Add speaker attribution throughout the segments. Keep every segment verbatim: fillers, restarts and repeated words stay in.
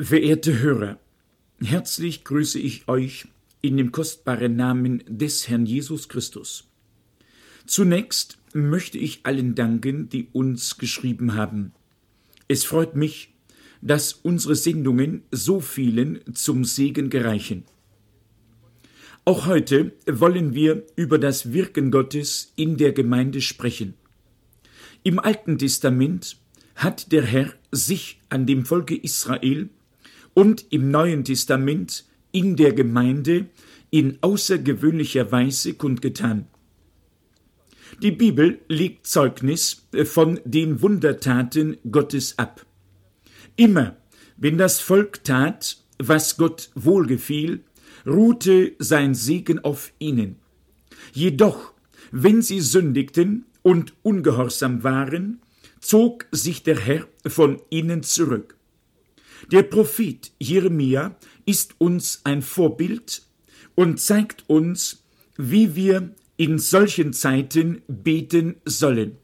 Speaker 1: Verehrte Hörer, herzlich grüße ich euch in dem kostbaren Namen des Herrn Jesus Christus. Zunächst möchte ich allen danken, die uns geschrieben haben. Es freut mich, dass unsere Sendungen so vielen zum Segen gereichen. Auch heute wollen wir über das Wirken Gottes in der Gemeinde sprechen. Im Alten Testament hat der Herr sich an dem Volke Israel und im Neuen Testament in der Gemeinde in außergewöhnlicher Weise kundgetan. Die Bibel legt Zeugnis von den Wundertaten Gottes ab. Immer, wenn das Volk tat, was Gott wohlgefiel, ruhte sein Segen auf ihnen. Jedoch, wenn sie sündigten und ungehorsam waren, zog sich der Herr von ihnen zurück. Der Prophet Jeremia ist uns ein Vorbild und zeigt uns, wie wir in solchen Zeiten beten sollen.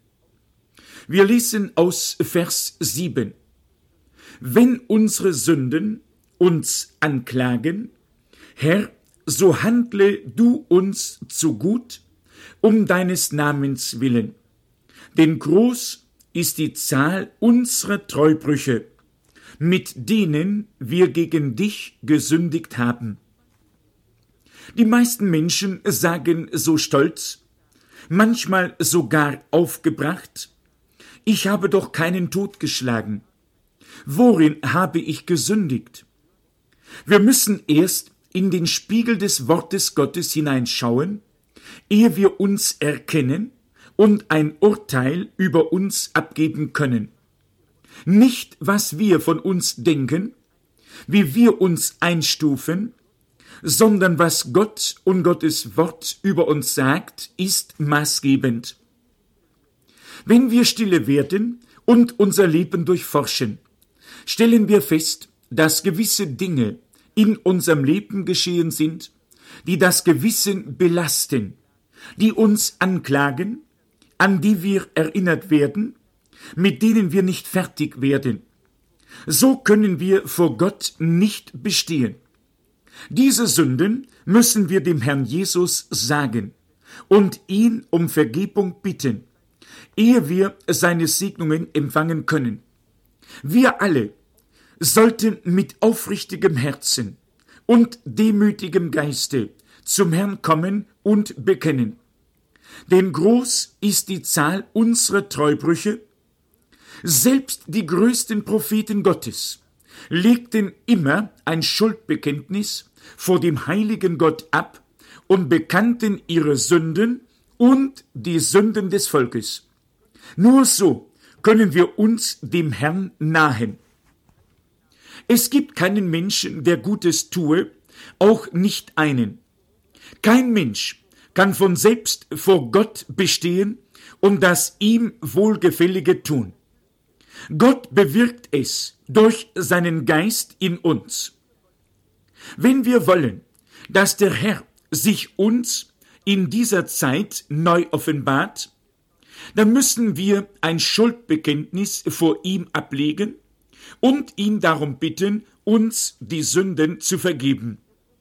Speaker 1: Wir lesen aus Vers sieben. Wenn unsere Sünden uns anklagen, Herr, so handle du uns zugut, um deines Namens willen. Denn groß ist die Zahl unserer Treubrüche, mit denen wir gegen dich gesündigt haben. Die meisten Menschen sagen so stolz, manchmal sogar aufgebracht, ich habe doch keinen totgeschlagen. Worin habe ich gesündigt? Wir müssen erst in den Spiegel des Wortes Gottes hineinschauen, ehe wir uns erkennen und ein Urteil über uns abgeben können. Nicht, was wir von uns denken, wie wir uns einstufen, sondern was Gott und Gottes Wort über uns sagt, ist maßgebend. Wenn wir stille werden und unser Leben durchforschen, stellen wir fest, dass gewisse Dinge in unserem Leben geschehen sind, die das Gewissen belasten, die uns anklagen, an die wir erinnert werden, mit denen wir nicht fertig werden. So können wir vor Gott nicht bestehen. Diese Sünden müssen wir dem Herrn Jesus sagen und ihn um Vergebung bitten, ehe wir seine Segnungen empfangen können. Wir alle sollten mit aufrichtigem Herzen und demütigem Geiste zum Herrn kommen und bekennen. Denn groß ist die Zahl unserer Treubrüche. Selbst die größten Propheten Gottes legten immer ein Schuldbekenntnis vor dem heiligen Gott ab und bekannten ihre Sünden und die Sünden des Volkes. Nur so können wir uns dem Herrn nahen. Es gibt keinen Menschen, der Gutes tue, auch nicht einen. Kein Mensch kann von selbst vor Gott bestehen und das ihm Wohlgefällige tun. Gott bewirkt es durch seinen Geist in uns. Wenn wir wollen, dass der Herr sich uns in dieser Zeit neu offenbart, dann müssen wir ein Schuldbekenntnis vor ihm ablegen und ihn darum bitten, uns die Sünden zu vergeben.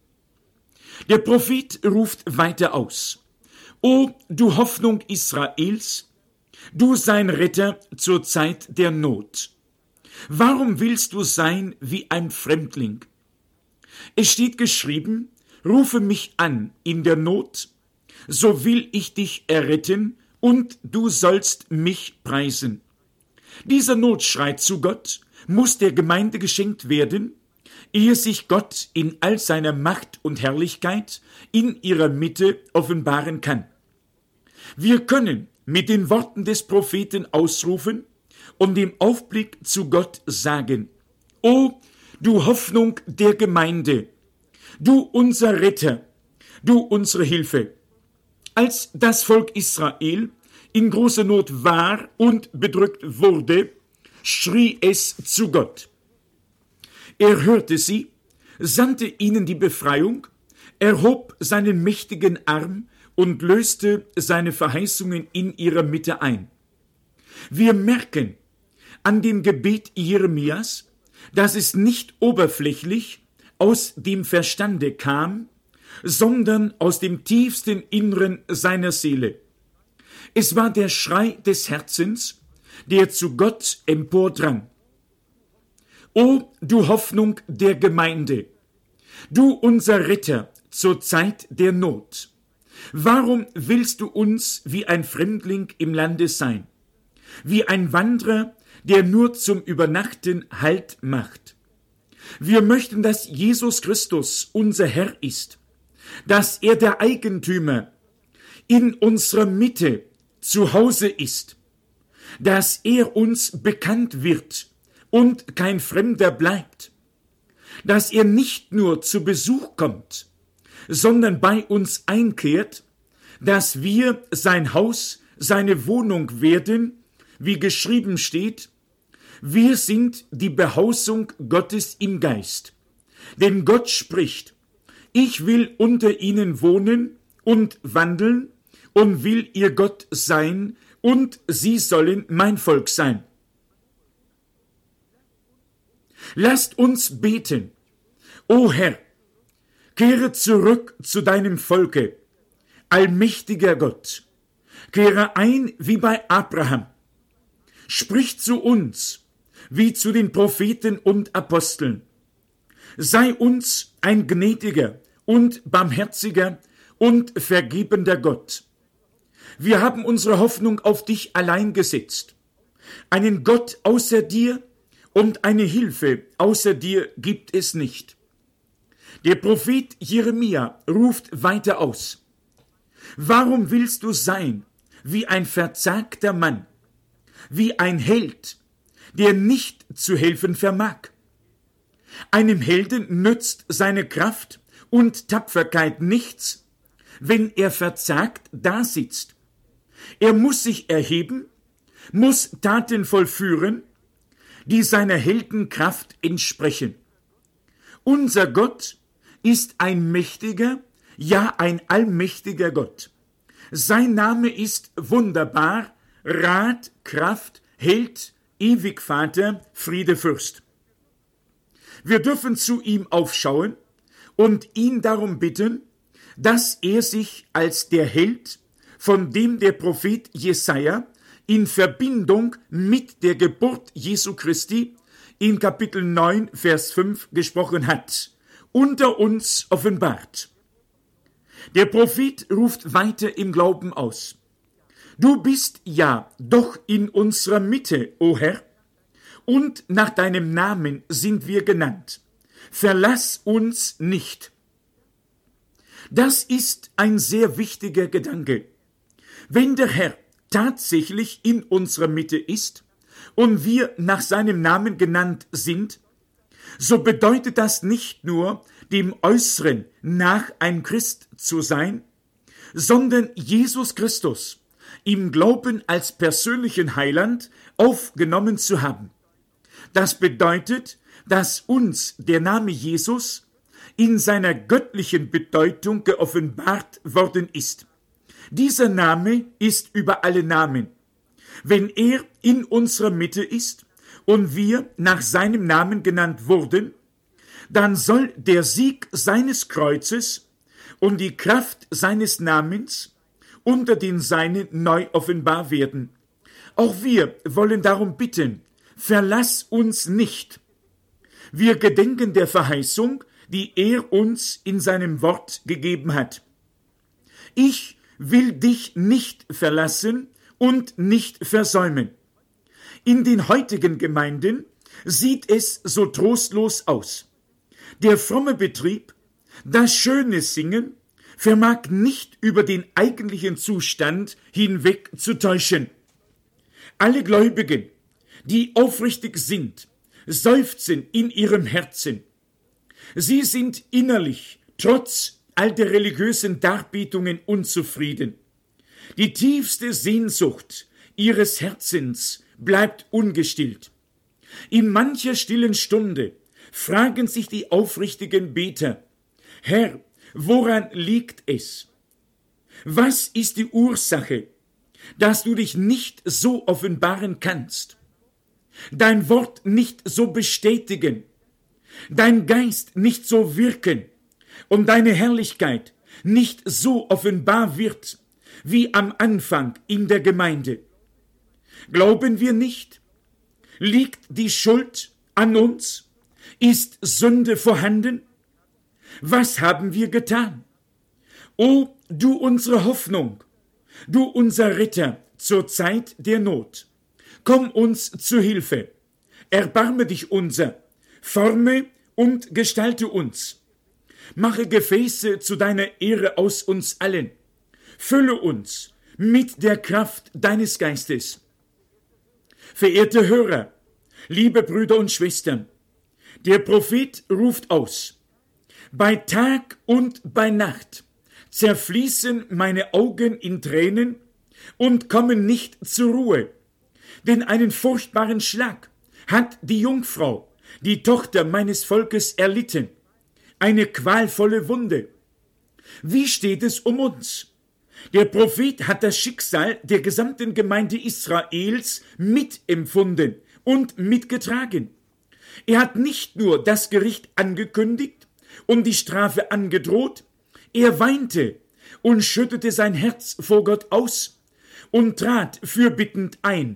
Speaker 1: Der Prophet ruft weiter aus: O du Hoffnung Israels, du sein Retter zur Zeit der Not. Warum willst du sein wie ein Fremdling? Es steht geschrieben, rufe mich an in der Not, so will ich dich erretten und du sollst mich preisen. Dieser Notschrei zu Gott muss der Gemeinde geschenkt werden, ehe sich Gott in all seiner Macht und Herrlichkeit in ihrer Mitte offenbaren kann. Wir können mit den Worten des Propheten ausrufen und im Aufblick zu Gott sagen: O du Hoffnung der Gemeinde, du unser Retter, du unsere Hilfe. Als das Volk Israel in großer Not war und bedrückt wurde, schrie es zu Gott. Er hörte sie, sandte ihnen die Befreiung, erhob seinen mächtigen Arm und löste seine Verheißungen in ihrer Mitte ein. Wir merken an dem Gebet Jeremias, dass es nicht oberflächlich aus dem Verstande kam, sondern aus dem tiefsten Inneren seiner Seele. Es war der Schrei des Herzens, der zu Gott empordrang. O du Hoffnung der Gemeinde, du unser Retter zur Zeit der Not, warum willst du uns wie ein Fremdling im Lande sein, wie ein Wanderer, der nur zum Übernachten Halt macht? Wir möchten, dass Jesus Christus unser Herr ist, dass er der Eigentümer in unserer Mitte zu Hause ist, dass er uns bekannt wird und kein Fremder bleibt, dass er nicht nur zu Besuch kommt, sondern bei uns einkehrt, dass wir sein Haus, seine Wohnung werden, wie geschrieben steht, wir sind die Behausung Gottes im Geist. Denn Gott spricht, ich will unter ihnen wohnen und wandeln und will ihr Gott sein und sie sollen mein Volk sein. Lasst uns beten. O Herr, kehre zurück zu deinem Volke, allmächtiger Gott. Kehre ein wie bei Abraham. Sprich zu uns wie zu den Propheten und Aposteln. Sei uns ein gnädiger und barmherziger und vergebender Gott. Wir haben unsere Hoffnung auf dich allein gesetzt. Einen Gott außer dir und eine Hilfe außer dir gibt es nicht. Der Prophet Jeremia ruft weiter aus. Warum willst du sein wie ein verzagter Mann, wie ein Held, der nicht zu helfen vermag? Einem Helden nützt seine Kraft und Tapferkeit nichts, wenn er verzagt dasitzt. Er muss sich erheben, muss Taten vollführen, die seiner Heldenkraft entsprechen. Unser Gott ist ein mächtiger, ja ein allmächtiger Gott. Sein Name ist wunderbar, Rat, Kraft, Held, Ewigvater, Friedefürst. Wir dürfen zu ihm aufschauen und ihn darum bitten, dass er sich als der Held, von dem der Prophet Jesaja in Verbindung mit der Geburt Jesu Christi in Kapitel neun, Vers fünf gesprochen hat, unter uns offenbart. Der Prophet ruft weiter im Glauben aus. Du bist ja doch in unserer Mitte, o Herr, und nach deinem Namen sind wir genannt. Verlass uns nicht. Das ist ein sehr wichtiger Gedanke. Wenn der Herr tatsächlich in unserer Mitte ist und wir nach seinem Namen genannt sind, so bedeutet das nicht nur, dem Äußeren nach ein Christ zu sein, sondern Jesus Christus im Glauben als persönlichen Heiland aufgenommen zu haben. Das bedeutet, dass uns der Name Jesus in seiner göttlichen Bedeutung geoffenbart worden ist. Dieser Name ist über alle Namen. Wenn er in unserer Mitte ist und wir nach seinem Namen genannt wurden, dann soll der Sieg seines Kreuzes und die Kraft seines Namens unter den Seinen neu offenbar werden. Auch wir wollen darum bitten, verlass uns nicht. Wir gedenken der Verheißung, die er uns in seinem Wort gegeben hat. Ich will dich nicht verlassen und nicht versäumen. In den heutigen Gemeinden sieht es so trostlos aus. Der fromme Betrieb, das schöne Singen, vermag nicht über den eigentlichen Zustand hinweg zu täuschen. Alle Gläubigen, die aufrichtig sind, seufzen in ihrem Herzen. Sie sind innerlich, trotz all der religiösen Darbietungen, unzufrieden. Die tiefste Sehnsucht ihres Herzens bleibt ungestillt. In mancher stillen Stunde fragen sich die aufrichtigen Beter, Herr, woran liegt es? Was ist die Ursache, dass du dich nicht so offenbaren kannst? dein Wort nicht so bestätigen, dein Geist nicht so wirken und deine Herrlichkeit nicht so offenbar wird wie am Anfang in der Gemeinde. Glauben wir nicht? Liegt die Schuld an uns? Ist Sünde vorhanden? Was haben wir getan? O du unsere Hoffnung, du unser Ritter zur Zeit der Not, komm uns zu Hilfe, erbarme dich unser, forme und gestalte uns, mache Gefäße zu deiner Ehre aus uns allen, fülle uns mit der Kraft deines Geistes. Verehrte Hörer, liebe Brüder und Schwestern, der Prophet ruft aus: Bei Tag und bei Nacht zerfließen meine Augen in Tränen und kommen nicht zur Ruhe, denn einen furchtbaren Schlag hat die Jungfrau, die Tochter meines Volkes, erlitten, eine qualvolle Wunde. Wie steht es um uns? Der Prophet hat das Schicksal der gesamten Gemeinde Israels mitempfunden und mitgetragen. Er hat nicht nur das Gericht angekündigt und die Strafe angedroht, er weinte und schüttete sein Herz vor Gott aus und trat fürbittend ein.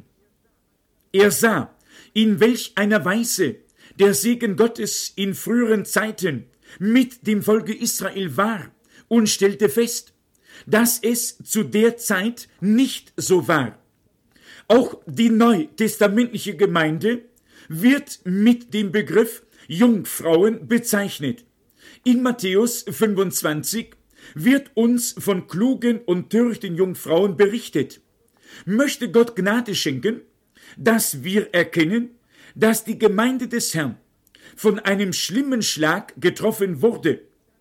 Speaker 1: Er sah, in welch einer Weise der Segen Gottes in früheren Zeiten mit dem Volke Israel war und stellte fest, dass es zu der Zeit nicht so war. Auch die neutestamentliche Gemeinde wird mit dem Begriff Jungfrauen bezeichnet. In Matthäus fünfundzwanzig wird uns von klugen und törichten Jungfrauen berichtet. Möchte Gott Gnade schenken, dass wir erkennen, dass die Gemeinde des Herrn von einem schlimmen Schlag getroffen wurde,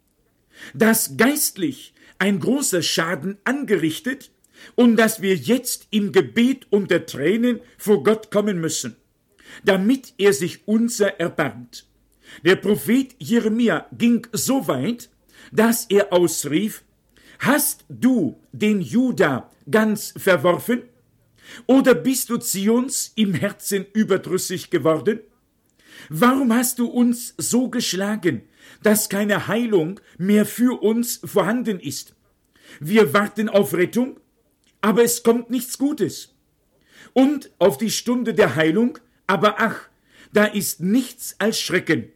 Speaker 1: dass geistlich ein großer Schaden angerichtet und dass wir jetzt im Gebet unter Tränen vor Gott kommen müssen, damit er sich unser erbarmt. Der Prophet Jeremia ging so weit, dass er ausrief: Hast du den Juda ganz verworfen? Oder bist du Zions im Herzen überdrüssig geworden? Warum hast du uns so geschlagen, dass keine Heilung mehr für uns vorhanden ist? Wir warten auf Rettung, aber es kommt nichts Gutes. Und auf die Stunde der Heilung, aber ach, da ist nichts als Schrecken.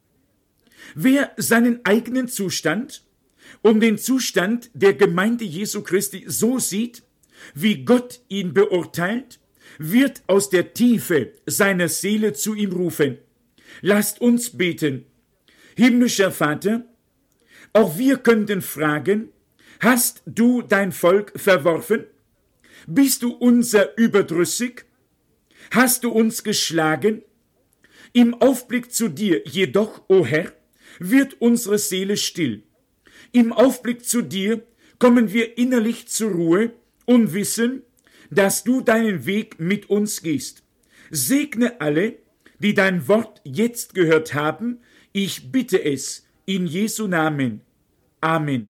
Speaker 1: Wer seinen eigenen Zustand und den Zustand der Gemeinde Jesu Christi so sieht, wie Gott ihn beurteilt, wird aus der Tiefe seiner Seele zu ihm rufen: Lasst uns beten. Himmlischer Vater, auch wir könnten fragen: Hast du dein Volk verworfen? Bist du unser überdrüssig? Hast du uns geschlagen? Im Aufblick zu dir jedoch, o Herr, wird unsere Seele still. Im Aufblick zu dir kommen wir innerlich zur Ruhe und wissen, dass du deinen Weg mit uns gehst. Segne alle, die dein Wort jetzt gehört haben. Ich bitte es in Jesu Namen. Amen.